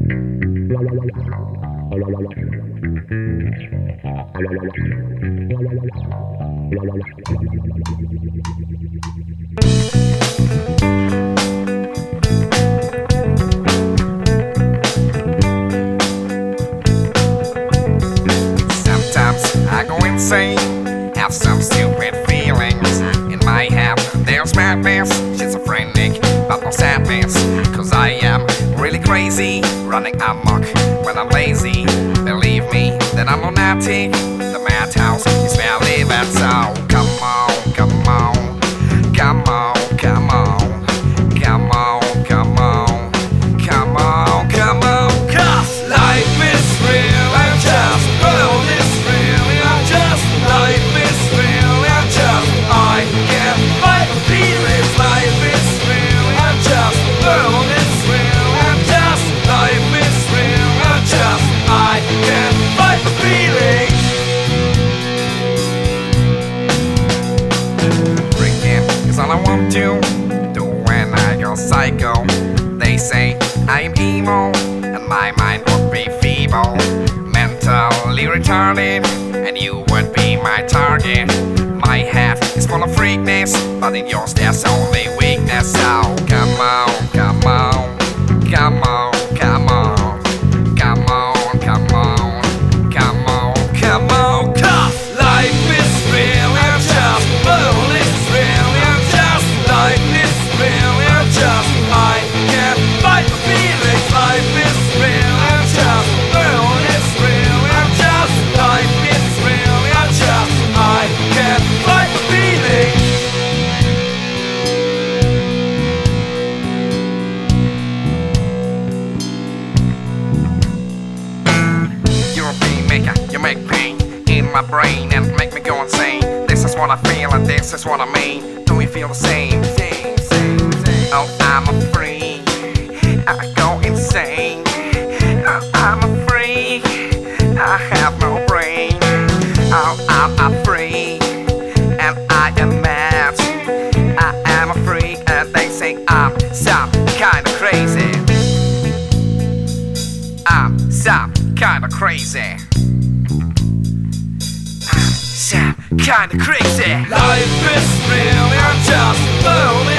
Sometimes I go insane, have some stupid feelings in my head. There's madness, schizophrenic, but no sadness. Cause I am really crazy, running amok when I'm lazy. Believe me, that I'm lunatic. The madhouse is where I live at. So come on, come on, come on, come on, come on, come on, come on, come on. Cause life is real and just world is real and just life is real and just I can't fight the feelings. Life is real and just world is real and just life is real and just I can't fight the feelings. Drinking is all I want to do when I go psycho. They say I'm emo and my mind would be feeble, mentally retarded, and you would be my target. My head is full of freakness, but in yours there's only weakness. So come on, come on, come on, come on, come on, come on, come on, come on. Cause life is real and just world is real and just life is real and just I can't fight the feelings. Life is real and just world is real and just life is real and just I can't fight the feelings. You're a pain maker, you make pain in my brain and make me go insane. This is what I feel and this is what I mean. Do we feel the same? Same, same, same. Oh, I'm a freak, I go insane. Oh, I'm a freak, I have no brain. Oh, I'm a freak and I am mad. I am a freak and they say I'm some kind of crazy. I'm some kind of crazy. I'm some kind of crazy. Life is real and just lonely.